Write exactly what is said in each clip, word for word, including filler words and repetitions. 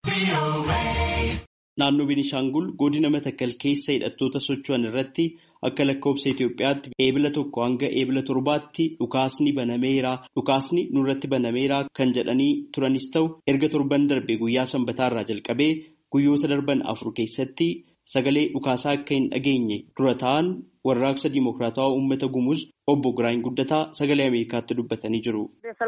Naannoo Beenishaangul godina Matakkal keessa hidhattoota socho'an irratti akka lakkoofsa Itoophiyaatti eebila tokko hanga eebila torbaatti dhukaasni banameera dhukaasni nurratti banameera kan jedhanii turanis ta'u erga torban darbe guyyaa sanbataarraa jalqabee guyyoota darban afur keessatti sagalee dhukaasaa akka hin dhageenye dura ta'an warraaqsa Dimookiraatawaa Uummata Gumuz obbo Giraany Guddataa sagalee Ameerikaatti dubbatanii jiru.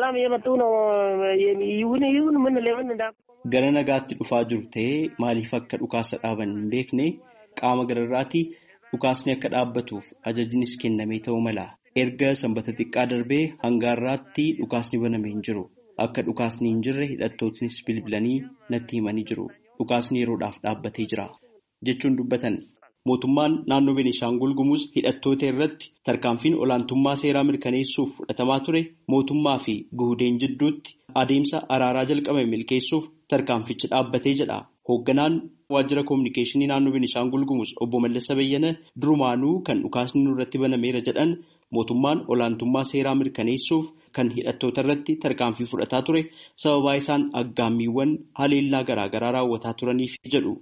Gara nagaatti dhufaa jiru ta'ee maaliif akka dhukaasa dhaaban hin beekne qaama gararraatii dhukaasni akka dhaabbatuuf ajajnis kennamee ta'uu mala. Erga sanbata xiqqaa darbee hanga har'aatti dhukaasni banamee hin jiru. Akka dhukaasni hin jirre hidhattootnis bilbilanii natti himanii jiru. Dhukaasni yeroodhaaf dhaabbatee jira jechuun dubbatan. Mootummaan naannoo Beenishaangul Gumuz hidhattoota irratti tarkaanfiin olaantummaa seeraa mirkaneessuuf fudhatamaa ture mootummaa fi guhudeen jidduutti adeemsa araaraa jalqabame milkeessuuf tarkaanfichi dhaabbatee jedha. Hoogganaan waajjira koominikeeshinii naannoo Beenishaangul Gumuz obbo Mallasa Bayyana durumaanuu kan dhukaasni nurratti banameera jedhan mootummaan olaantummaa seeraa mirkaneessuuf kan hidhattoota irratti tarkaanfii fudhataa ture sababaa isaan aggaammiiwwan haleellaa garaagaraa raawwataa turaniif jedhu.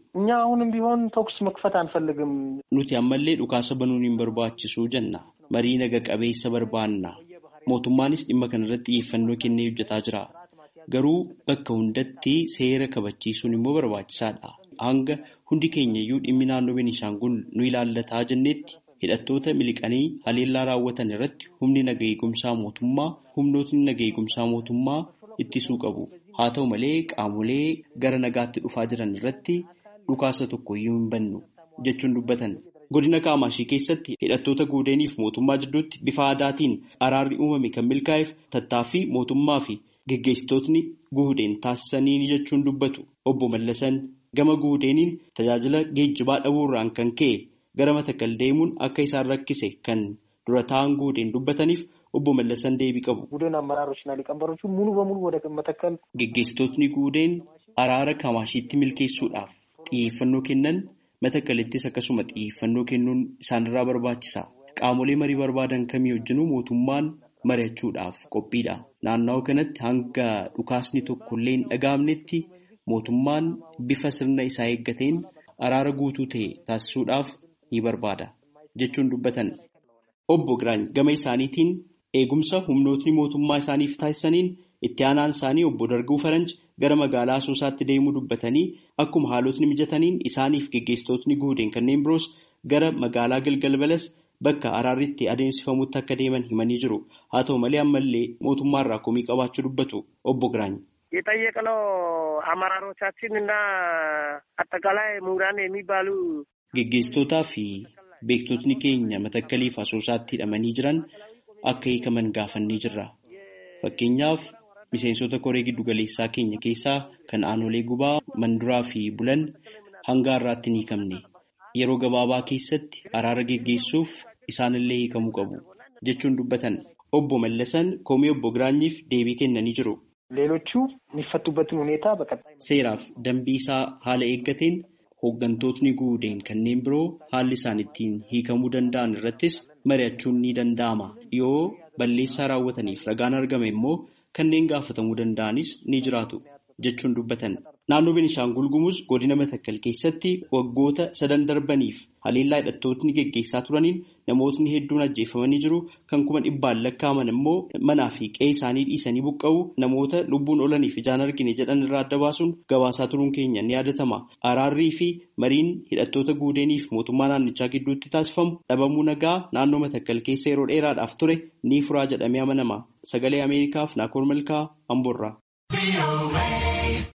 Nuti ammallee dhukaasa banuun hin barbaachisu jenna. Marii naga qabeessa barbaanna. Mootummaanis dhimma kanarratti xiyyeeffannoo kennee hojjetaa jira. Garuu bakka hundatti seera kabachiisuun immoo barbaachisaadha. Hanga hundi keenyayyuu dhimmi naannoo Beenishaangul nu ilaallataa jennetti hidhattoota miliqanii haleellaa raawwatan irratti humni naga eegumsaa mootummaa humnootni naga eegumsaa mootummaa ittisuu qabu. Haa ta'u malee qaamolee gara nagaatti dhufaa jiran irratti dhukaasa tokkoyyuu hin bannu jechuun dubbatan. Godina Kaamaashii keessatti hidhattoota guudeeniif mootummaa jidduutti bifa aadaatiin araarri uumame kan milkaa'eef tattaaffii mootummaa fi geggeessitootni guudeen taasisanii jechuun dubbatu. Obbo Mallasan gama guudeeniin tajaajila geejjibaa dhabuurraan kan ka'e gara Matakkal deemuun akka isaan rakkise kan dura ta'an guudeen dubbataniif obbo Mallasan deebii qabu. Geggeessitootni guudeen araara Kamaashiitti milkeessuudhaaf xiyyeeffannoo kennan Matakkalittis akkasuma xiyyeeffannoo kennuun isaanirraa barbaachisa. Qaamolee marii barbaadan kamii wajjinuu mootummaan mari'achuudhaaf qophiidha. Naannawaa kanatti hanga dhukaasni tokkollee hin dhaga'amnetti mootummaan bifa sirna isaa eeggateen araara guutuu ta'e taasisuudhaaf ni barbaada jechuun dubbatan. Obbo Giraany gama isaaniitiin eegumsa humnootni mootummaa isaaniif taasisaniin itti aanaan isaanii obbo Darguu Faranj gara magaalaa Asoosaatti deemuu dubbatanii akkuma haalotni mijataniin isaaniif geggeessitootni guudeen kanneen biroos gara magaalaa Galgal Balas bakka araarritti adeemsifamutti akka deeman himanii jiru. Haa ta'u malee ammallee mootummaarraa komii qabaachuu dubbatu obbo Giraany. Geggeessitootaa fi beektotni keenya Matakkaliif Asoosaatti hidhamanii jiran akka hiikaman gaafannee jirra. Fakkeenyaaf miseensota koree giddu galeessaa keenya keessaa kan aanolee gubaa, manduraa fi bulan hanga har'aatti hin hiikamne. Yeroo gabaabaa keessatti araara geggeessuuf isaanillee hiikamuu qabu jechuun dubbatan. Obbo Mallasan komii obbo Giraanyiif deebii kennanii jiru. Seeraaf dambii isaa haala eeggateen hooggantootni guudeen kanneen biroo haalli isaan ittiin hiikamuu danda'an irrattis mari'achuun ni danda'ama. Yoo balleessaa raawwataniif ragaan argame immoo kanneen gaafatamuu danda'anis ni jiraatu jechuun dubbatan. Naannoo Beenishaangul Gumuz godina Matakkal keessatti waggoota sadan darbaniif haleellaa hidhattootni geggeessaa turaniin namootni hedduun ajjeefamanii jiru. Kan kuma dhibbaan lakkaa'aman immoo manaa fi qe'ee isaanii dhiisanii buqqa'uu namoota lubbuun oolaniif ijaan argine jedhan irraa adda baasuun gabaasaa turuun keenya ni yaadatama. Araarrii fi mariin hidhattoota guudeeniif mootummaa naannichaa gidduutti taasifamu dhabamuu nagaa naannoo Matakkal keessa yeroo dheeraadhaaf ture ni furaa jedhamee amanama. Sagalee Ameerikaaf Naakoor Malkaa Amboorraa.